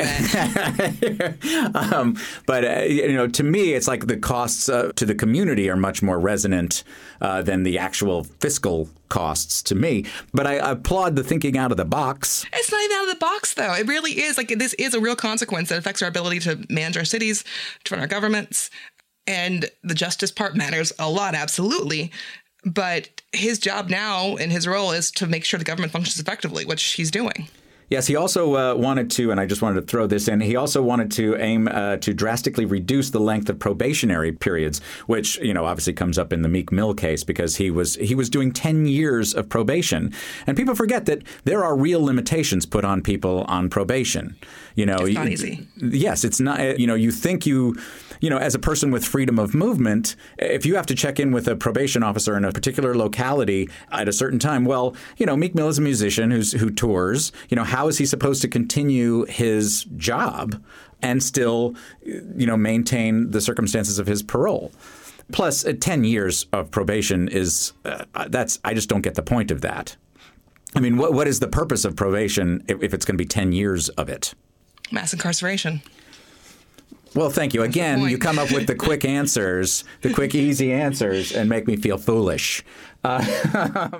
I meant. um, but uh, you know, to me, it's like the costs uh, to the community are much more resonant uh, than the actual fiscal costs to me. But I, I applaud the thinking out of the box. It's not even out of the box, though. It really is. Like, this is a real consequence that affects our ability to manage our cities, to run our governments. And the justice part matters a lot, absolutely. But his job now and his role is to make sure the government functions effectively, which he's doing. Yes, he also uh, wanted to, and I just wanted to throw this in, he also wanted to aim uh, to drastically reduce the length of probationary periods, which, you know, obviously comes up in the Meek Mill case because he was he was doing ten years of probation. And people forget that there are real limitations put on people on probation. You know, it's not you, easy. Yes, it's not, you know, you think you, you know, as a person with freedom of movement, if you have to check in with a probation officer in a particular locality at a certain time, well, you know, Meek Mill is a musician who's who tours. You know, how is he supposed to continue his job and still, you know, maintain the circumstances of his parole? Plus, uh, ten years of probation is uh, that's I just don't get the point of that. I mean, what what is the purpose of probation if, if it's going to be ten years of it? Mass incarceration. Well, thank you. Again, you come up with the quick answers, the quick, easy answers, and make me feel foolish. Uh,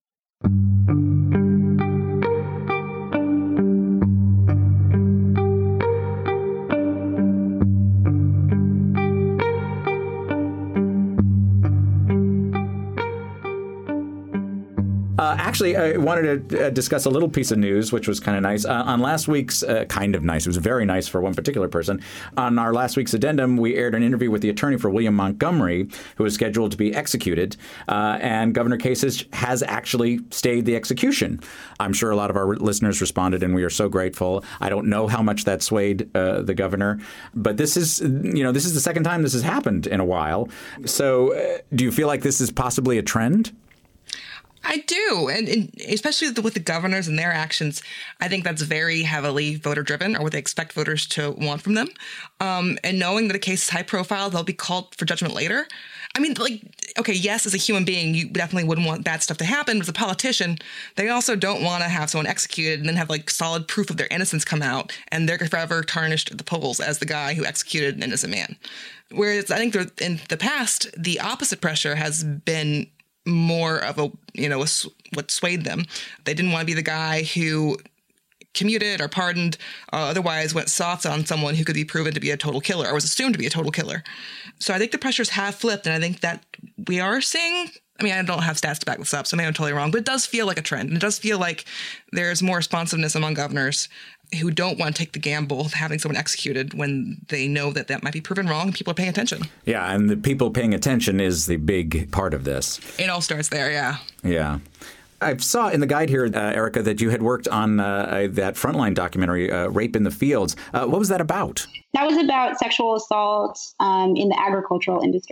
Uh, actually, I wanted to uh, discuss a little piece of news, which was kind of nice. Uh, on last week's, uh, kind of nice, it was very nice for one particular person. On our last week's addendum, we aired an interview with the attorney for William Montgomery, who was scheduled to be executed. Uh, and Governor Kasich has actually stayed the execution. I'm sure a lot of our listeners responded, and we are so grateful. I don't know how much that swayed uh, the governor, but this is, you know, this is the second time this has happened in a while. So uh, do you feel like this is possibly a trend? I do. And, and especially with the governors and their actions, I think that's very heavily voter driven, or what they expect voters to want from them. Um, and knowing that a case is high profile, they'll be called for judgment later. I mean, like, OK, yes, as a human being, you definitely wouldn't want bad stuff to happen. But as a politician, they also don't want to have someone executed and then have like solid proof of their innocence come out. And they're forever tarnished at the polls as the guy who executed an innocent man. Whereas I think in the past, the opposite pressure has been more of a, you know, a, what swayed them. They didn't want to be the guy who commuted or pardoned, uh, otherwise went soft on someone who could be proven to be a total killer or was assumed to be a total killer. So I think the pressures have flipped, and I think that we are seeing, I mean, I don't have stats to back this up, so maybe I'm totally wrong, but it does feel like a trend. And it does feel like there's more responsiveness among governors who don't want to take the gamble of having someone executed when they know that that might be proven wrong and people are paying attention. Yeah, and the people paying attention is the big part of this. It all starts there, yeah. Yeah. I saw in the guide here, uh, Erica, that you had worked on uh, that Frontline documentary, uh, Rape in the Fields. Uh, what was that about? That was about sexual assault um, in the agricultural industry.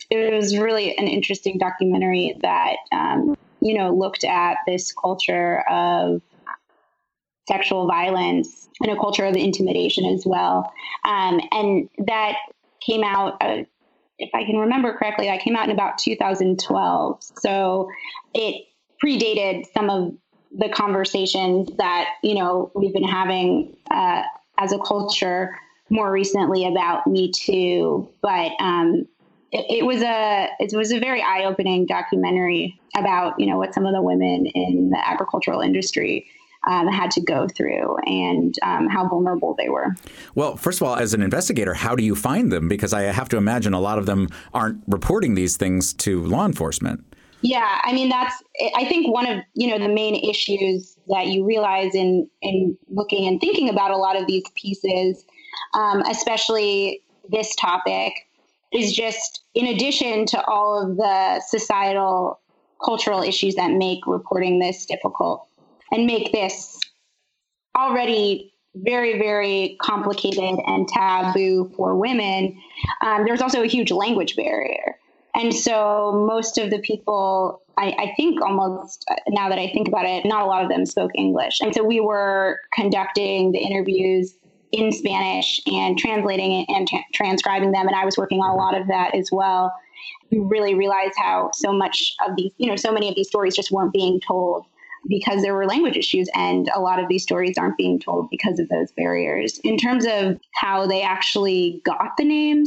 it was really an interesting documentary that, um, you know, looked at this culture of sexual violence and a culture of intimidation as well. Um, and that came out, uh, if I can remember correctly, that came out in about two thousand twelve. So it predated some of the conversations that, you know, we've been having uh, as a culture more recently about Me Too. But um, it, it was a it was a very eye-opening documentary about, you know, what some of the women in the agricultural industry Um, had to go through and um, how vulnerable they were. Well, first of all, as an investigator, how do you find them? Because I have to imagine a lot of them aren't reporting these things to law enforcement. Yeah, I mean, that's, I think one of, you know, the main issues that you realize in, in looking and thinking about a lot of these pieces, um, especially this topic, is just in addition to all of the societal, cultural issues that make reporting this difficult and make this already very, very complicated and taboo for women, um, there's also a huge language barrier. And so most of the people, I, I think almost, now that I think about it, not a lot of them spoke English. And so we were conducting the interviews in Spanish and translating it and tra- transcribing them. And I was working on a lot of that as well. We really realized how so much of these, you know, so many of these stories just weren't being told because there were language issues, and a lot of these stories aren't being told because of those barriers. In terms of how they actually got the names,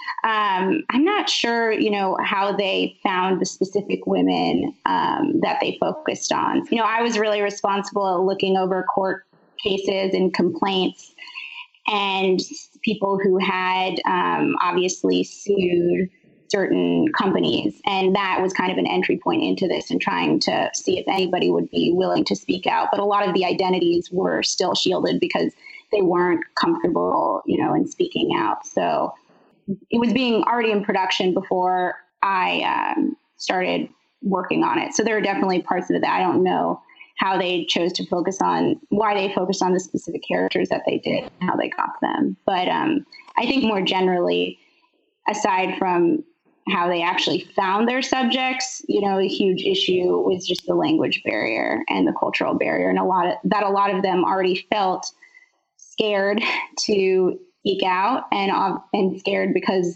um, I'm not sure, you know, how they found the specific women um, that they focused on. You know, I was really responsible at looking over court cases and complaints and people who had um, obviously sued certain companies. And that was kind of an entry point into this and trying to see if anybody would be willing to speak out. But a lot of the identities were still shielded because they weren't comfortable, you know, in speaking out. So it was being already in production before I um, started working on it. So there are definitely parts of it that I don't know how they chose to focus on, why they focused on the specific characters that they did, and how they got them. But um, I think more generally, aside from how they actually found their subjects, you know, a huge issue was just the language barrier and the cultural barrier. And a lot of that, a lot of them already felt scared to speak out and, uh, and scared because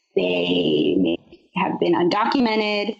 they may have been undocumented.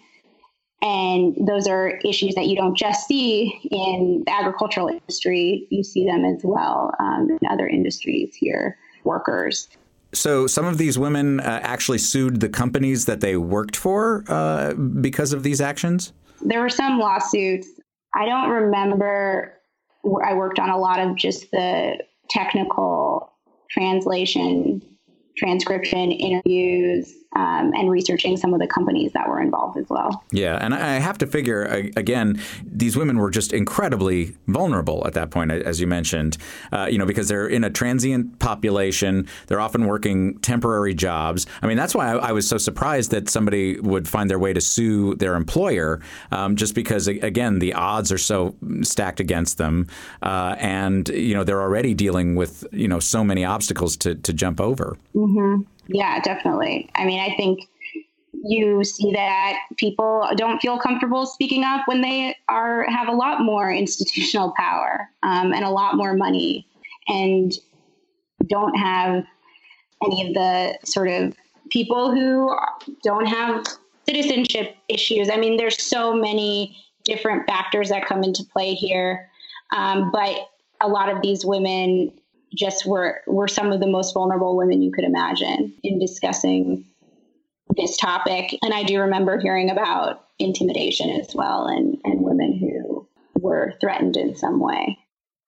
And those are issues that you don't just see in the agricultural industry. You see them as well um, in other industries here, workers. So some of these women uh, actually sued the companies that they worked for uh, because of these actions? There were some lawsuits. I don't remember. I worked on a lot of just the technical translation, transcription, interviews, um, and researching some of the companies that were involved as well. Yeah, and I have to figure, again, these women were just incredibly vulnerable at that point, as you mentioned, uh, you know, because they're in a transient population. They're often working temporary jobs. I mean, that's why I, I was so surprised that somebody would find their way to sue their employer, um, just because, again, the odds are so stacked against them. Uh, and, you know, they're already dealing with, you know, so many obstacles to, to jump over. Mm-hmm. Yeah, definitely. I mean, I think you see that people don't feel comfortable speaking up when they are have a lot more institutional power um, and a lot more money and don't have any of the sort of people who don't have citizenship issues. I mean, there's so many different factors that come into play here. Um, but a lot of these women just were, were some of the most vulnerable women you could imagine in discussing this topic. And I do remember hearing about intimidation as well, and, and women who were threatened in some way.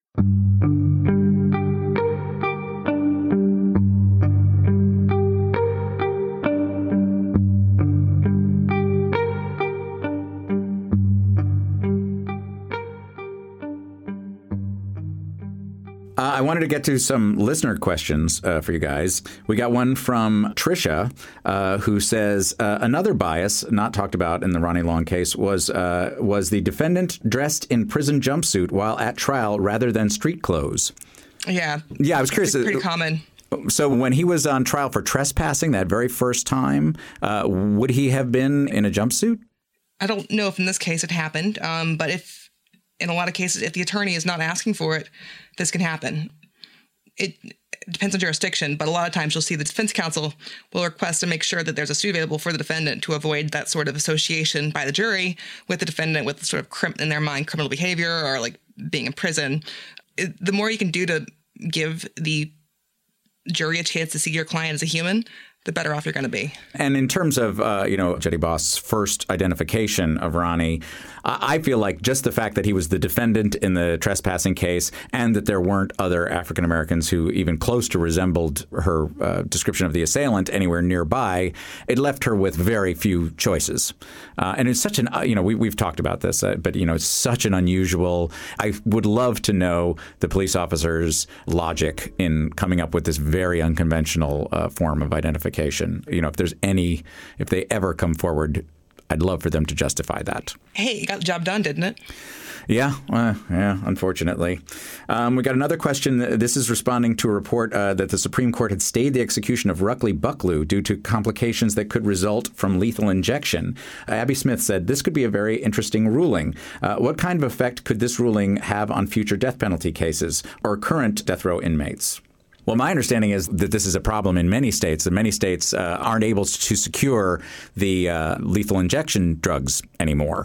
Uh, I wanted to get to some listener questions uh, for you guys. We got one from Trisha, uh, who says uh, another bias not talked about in the Ronnie Long case was uh, was the defendant dressed in prison jumpsuit while at trial rather than street clothes. Yeah. Yeah, I was curious. It's pretty common. So when he was on trial for trespassing that very first time, uh, would he have been in a jumpsuit? I don't know if in this case it happened, um, but if in a lot of cases, if the attorney is not asking for it, this can happen. It, it depends on jurisdiction, but a lot of times you'll see the defense counsel will request to make sure that there's a suit available for the defendant to avoid that sort of association by the jury with the defendant with sort of crim- in their mind criminal behavior or like being in prison. It, the more you can do to give the jury a chance to see your client as a human, the better off you're going to be. And in terms of, uh, you know, Jody Boss's first identification of Ronnie, I feel like just the fact that he was the defendant in the trespassing case and that there weren't other African Americans who even close to resembled her uh, description of the assailant anywhere nearby, it left her with very few choices. Uh, and it's such an, uh, you know, we, we've talked about this, uh, but, you know, it's such an unusual, I would love to know the police officer's logic in coming up with this very unconventional uh, form of identification. You know, if there's any, if they ever come forward, I'd love for them to justify that. Hey, you got the job done, didn't it? Yeah, uh, yeah, unfortunately. Um, we got another question. This is responding to a report uh, that the Supreme Court had stayed the execution of Ruckley Bucklew due to complications that could result from lethal injection. Uh, Abby Smith said this could be a very interesting ruling. Uh, what kind of effect could this ruling have on future death penalty cases or current death row inmates? Well, my understanding is that this is a problem in many states, and many states uh, aren't able to secure the uh, lethal injection drugs anymore.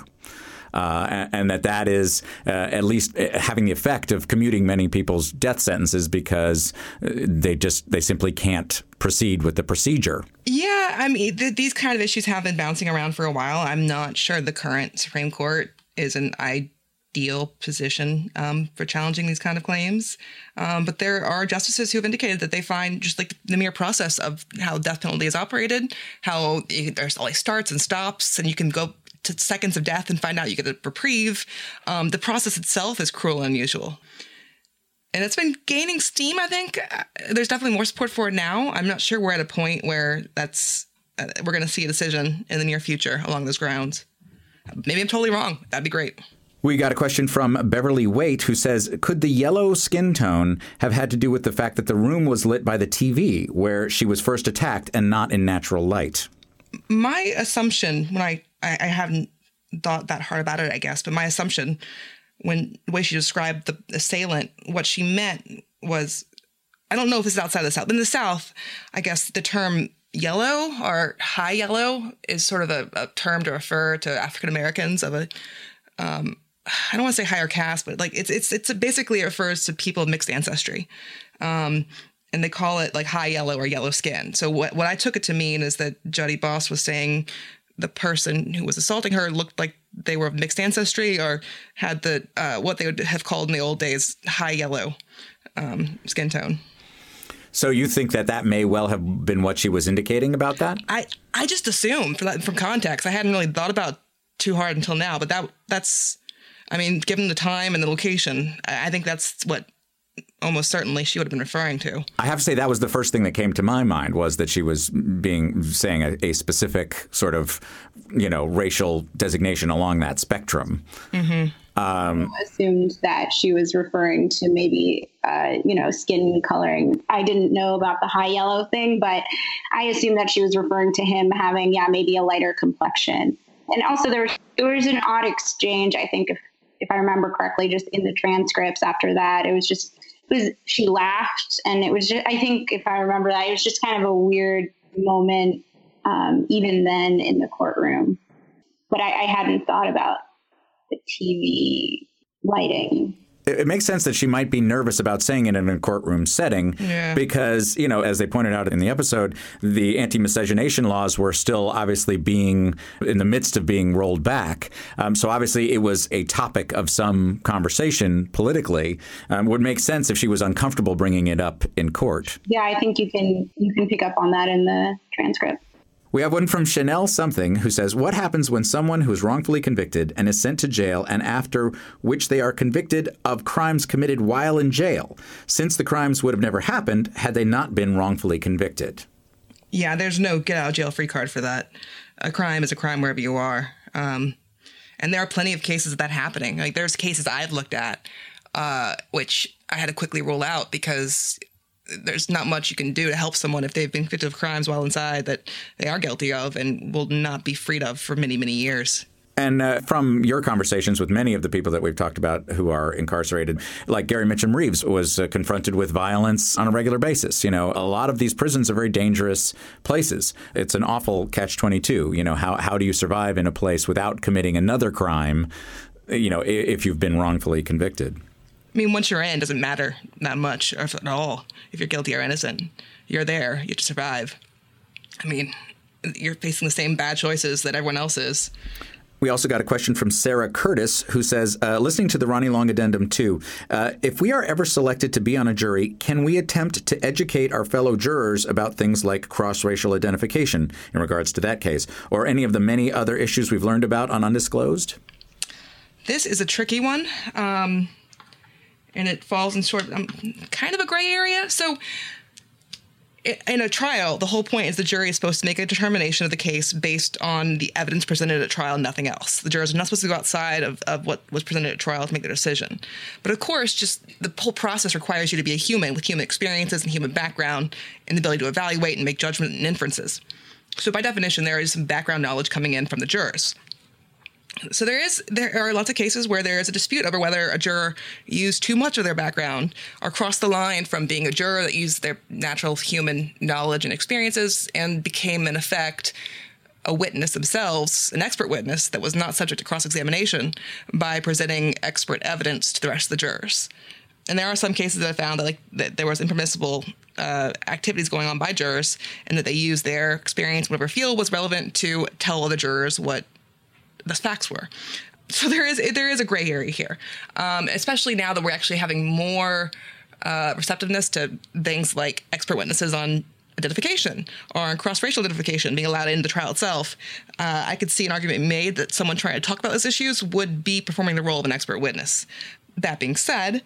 Uh, and, and that that is uh, at least having the effect of commuting many people's death sentences because they just they simply can't proceed with the procedure. Yeah, I mean, th- these kind of issues have been bouncing around for a while. I'm not sure the current Supreme Court is an ideal position um, for challenging these kind of claims. Um, but there are justices who have indicated that they find just like the mere process of how death penalty is operated, how there's all these starts and stops, and you can go to seconds of death and find out you get a reprieve. Um, the process itself is cruel and unusual. And it's been gaining steam, I think. There's definitely more support for it now. I'm not sure we're at a point where that's uh, we're going to see a decision in the near future along those grounds. Maybe I'm totally wrong. That'd be great. We got a question from Beverly Waite, who says, could the yellow skin tone have had to do with the fact that the room was lit by the T V where she was first attacked and not in natural light? My assumption, when I, I, I haven't thought that hard about it, I guess, but my assumption when the way she described the assailant, what she meant was, I don't know if this is outside of the South. In the South, I guess the term yellow or high yellow is sort of a, a term to refer to African Americans of a, um, I don't want to say higher caste, but like it's it's it's a, basically it refers to people of mixed ancestry, um, and they call it like high yellow or yellow skin. So what what I took it to mean is that Jody Boss was saying the person who was assaulting her looked like they were of mixed ancestry or had the uh, what they would have called in the old days high yellow um, skin tone. So you think that that may well have been what she was indicating about that? I, I just assumed from, that, from context. I hadn't really thought about it too hard until now, but that that's, I mean, given the time and the location, I, I think that's what almost certainly she would have been referring to. I have to say that was the first thing that came to my mind was that she was being saying a, a specific sort of, you know, racial designation along that spectrum. Mm-hmm. Um, assumed that she was referring to maybe, uh, you know, skin coloring. I didn't know about the high yellow thing, but I assumed that she was referring to him having, yeah, maybe a lighter complexion. And also there was, there was an odd exchange, I think, if, if I remember correctly, just in the transcripts after that. It was just, it was, she laughed, and it was just, I think if I remember that, it was just kind of a weird moment, um, even then in the courtroom. But I, I hadn't thought about the T V lighting. It, it makes sense that she might be nervous about saying it in a courtroom setting yeah. because, you know, as they pointed out in the episode, the anti-miscegenation laws were still obviously being in the midst of being rolled back. Um, so obviously it was a topic of some conversation politically. Um, would make sense if she was uncomfortable bringing it up in court. Yeah, I think you can you can pick up on that in the transcript. We have one from Chanel Something who says, what happens when someone who is wrongfully convicted and is sent to jail and after which they are convicted of crimes committed while in jail, since the crimes would have never happened had they not been wrongfully convicted? Yeah, there's no get out of jail free card for that. A crime is a crime wherever you are. Um, and there are plenty of cases of that happening. Like there's cases I've looked at, uh, which I had to quickly rule out because there's not much you can do to help someone if they've been convicted of crimes while inside that they are guilty of and will not be freed of for many, many years. And uh, from your conversations with many of the people that we've talked about who are incarcerated, like Gary Mitchum Reeves was uh, confronted with violence on a regular basis. You know, a lot of these prisons are very dangerous places. It's an awful catch twenty-two. You know, how, how do you survive in a place without committing another crime, you know, if you've been wrongfully convicted? I mean, once you're in, it doesn't matter that much or if at all if you're guilty or innocent. You're there. You have to survive. I mean, you're facing the same bad choices that everyone else is. We also got a question from Sarah Curtis, who says, uh, listening to the Ronnie Long Addendum two, uh, if we are ever selected to be on a jury, can we attempt to educate our fellow jurors about things like cross-racial identification in regards to that case, or any of the many other issues we've learned about on Undisclosed? This is a tricky one. Um... And it falls in sort of um, kind of a gray area. So in a trial, the whole point is the jury is supposed to make a determination of the case based on the evidence presented at trial, nothing else. The jurors are not supposed to go outside of, of what was presented at trial to make their decision. But of course, just the whole process requires you to be a human with human experiences and human background and the ability to evaluate and make judgment and inferences. So by definition, there is some background knowledge coming in from the jurors. So there is there are lots of cases where there is a dispute over whether a juror used too much of their background or crossed the line from being a juror that used their natural human knowledge and experiences and became, in effect, a witness themselves, an expert witness that was not subject to cross-examination by presenting expert evidence to the rest of the jurors. And there are some cases that I found that, like, that there was impermissible uh, activities going on by jurors and that they used their experience, whatever field was relevant, to tell other jurors what the facts were. So there is there is a gray area here, um, especially now that we're actually having more uh, receptiveness to things like expert witnesses on identification or on cross-racial identification being allowed into the trial itself. Uh, I could see an argument made that someone trying to talk about those issues would be performing the role of an expert witness. That being said,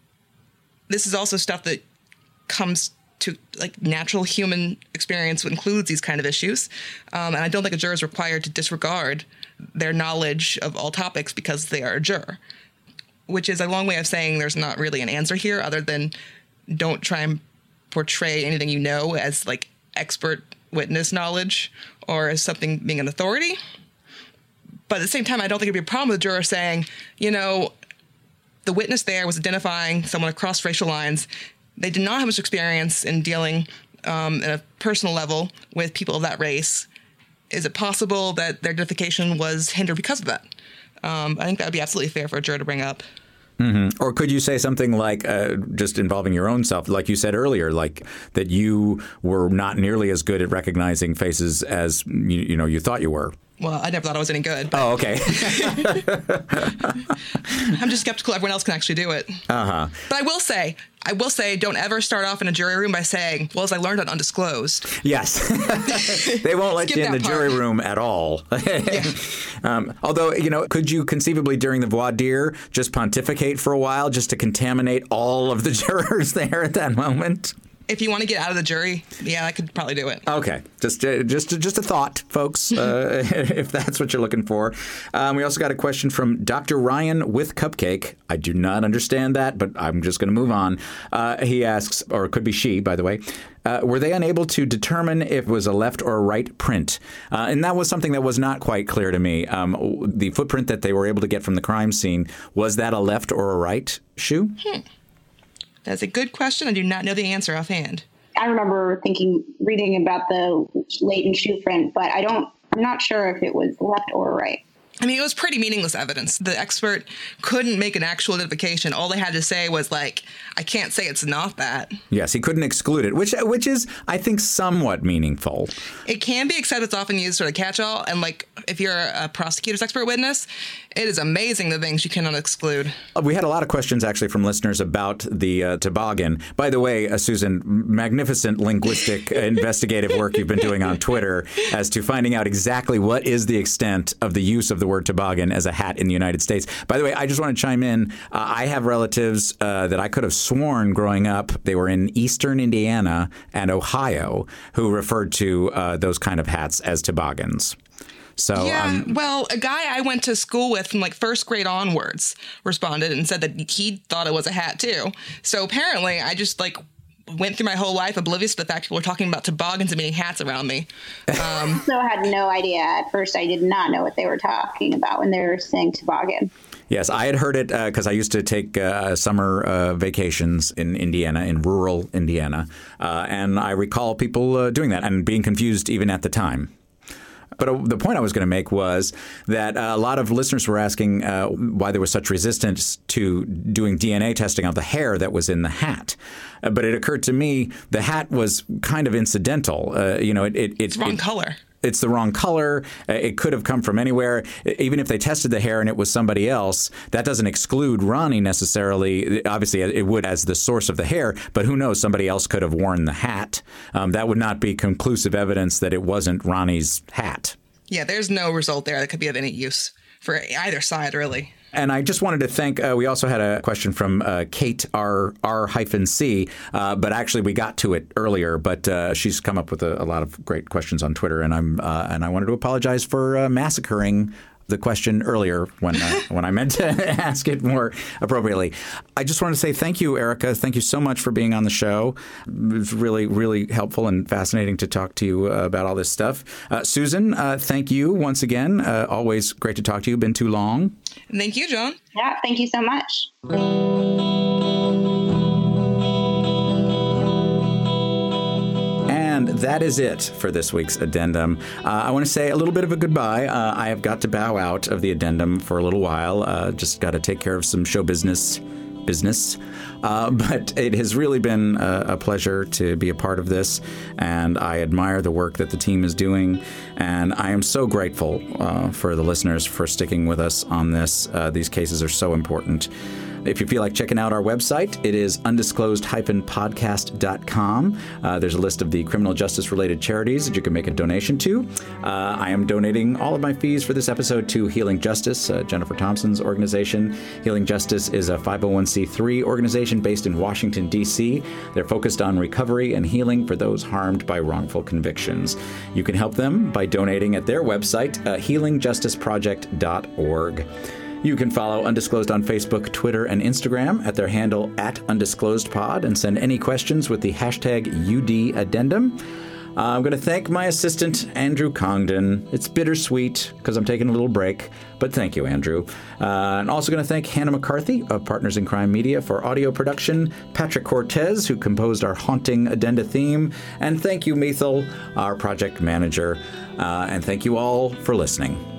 this is also stuff that comes to like natural human experience includes these kind of issues. Um, and I don't think a juror is required to disregard their knowledge of all topics because they are a juror, which is a long way of saying there's not really an answer here other than don't try and portray anything you know as like expert witness knowledge or as something being an authority. But at the same time, I don't think it'd be a problem with a juror saying, you know, the witness there was identifying someone across racial lines. They did not have much experience in dealing um, at a personal level with people of that race. Is it possible that their identification was hindered because of that? Um, I think that would be absolutely fair for a juror to bring up. Mm-hmm. Or could you say something like uh, just involving your own self, like you said earlier, like that you were not nearly as good at recognizing faces as you, you know you thought you were? Well, I never thought I was any good. Oh, okay. I'm just skeptical everyone else can actually do it. Uh-huh. But I will say, I will say, don't ever start off in a jury room by saying, well, as I learned on Undisclosed. Yes. They won't let Skip you in the that jury part. room at all. Yeah. um, although, you know, could you conceivably during the voir dire just pontificate for a while just to contaminate all of the jurors there at that moment? If you want to get out of the jury, yeah, I could probably do it. Okay, just uh, just just a thought, folks, uh, if that's what you're looking for. Um, we also got a question from Doctor Ryan with Cupcake. I do not understand that, but I'm just going to move on. Uh, he asks, or it could be she, by the way, uh, were they unable to determine if it was a left or a right print? Uh, and that was something that was not quite clear to me. Um, the footprint that they were able to get from the crime scene, was that a left or a right shoe? Hmm. That's a good question. I do not know the answer offhand. I remember thinking, reading about the latent shoe print, but I don't, I'm not sure if it was left or right. I mean, it was pretty meaningless evidence. The expert couldn't make an actual identification. All they had to say was like, I can't say it's not that. Yes, he couldn't exclude it, which which is, I think, somewhat meaningful. It can be, except it's often used sort of catch-all. And like, if you're a prosecutor's expert witness, it is amazing the things you cannot exclude. We had a lot of questions, actually, from listeners about the uh, toboggan. By the way, uh, Susan, magnificent linguistic investigative work you've been doing on Twitter as to finding out exactly what is the extent of the use of the word toboggan as a hat in the United States. By the way, I just want to chime in. Uh, I have relatives uh, that I could have sworn growing up, they were in eastern Indiana and Ohio, who referred to uh, those kind of hats as toboggans. So, yeah, um, well, a guy I went to school with from like first grade onwards responded and said that he thought it was a hat too. So apparently I just like went through my whole life oblivious to the fact people were talking about toboggans and meaning hats around me. Um, so I had no idea. At first, I did not know what they were talking about when they were saying toboggan. Yes, I had heard it because uh, I used to take uh, summer uh, vacations in Indiana, in rural Indiana, uh, and I recall people uh, doing that and being confused even at the time. But uh, the point I was going to make was that uh, a lot of listeners were asking uh, why there was such resistance to doing D N A testing of the hair that was in the hat. Uh, but it occurred to me the hat was kind of incidental. Uh, you know, it, it, it it's wrong it, color. It's the wrong color. It could have come from anywhere. Even if they tested the hair and it was somebody else, that doesn't exclude Ronnie necessarily. Obviously, it would as the source of the hair, but who knows? Somebody else could have worn the hat. Um, that would not be conclusive evidence that it wasn't Ronnie's hat. Yeah, there's no result there that could be of any use for either side, really. And I just wanted to thank, uh, we also had a question from uh, Kate R. R hyphen C, uh, but actually we got to it earlier, but uh, she's come up with a, a lot of great questions on Twitter, and I'm uh, and I wanted to apologize for uh, massacring the question earlier when uh, when I meant to ask it more appropriately. I just wanted to say thank you, Erica. Thank you so much for being on the show. It was really, really helpful and fascinating to talk to you uh, about all this stuff. Uh, Susan, uh, thank you once again. Uh, always great to talk to you. Been too long. Thank you, John. Yeah, thank you so much. And that is it for this week's addendum. Uh, I want to say a little bit of a goodbye. Uh, I have got to bow out of the addendum for a little while. Uh, just got to take care of some show business. business. Uh, but it has really been a, a pleasure to be a part of this, and I admire the work that the team is doing, and I am so grateful uh, for the listeners for sticking with us on this. Uh, these cases are so important. If you feel like checking out our website, it is undisclosed dash podcast dot com. Uh, there's a list of the criminal justice-related charities that you can make a donation to. Uh, I am donating all of my fees for this episode to Healing Justice, uh, Jennifer Thompson's organization. Healing Justice is a five oh one c three organization based in Washington, D C They're focused on recovery and healing for those harmed by wrongful convictions. You can help them by donating at their website, uh, healing justice project dot org. You can follow Undisclosed on Facebook, Twitter, and Instagram at their handle at undisclosedpod and send any questions with the hashtag U D addendum. Uh, I'm going to thank my assistant, Andrew Congdon. It's bittersweet because I'm taking a little break, but thank you, Andrew. Uh, I'm also going to thank Hannah McCarthy of Partners in Crime Media for audio production, Patrick Cortez, who composed our haunting addenda theme, and thank you, Methel, our project manager. Uh, and thank you all for listening.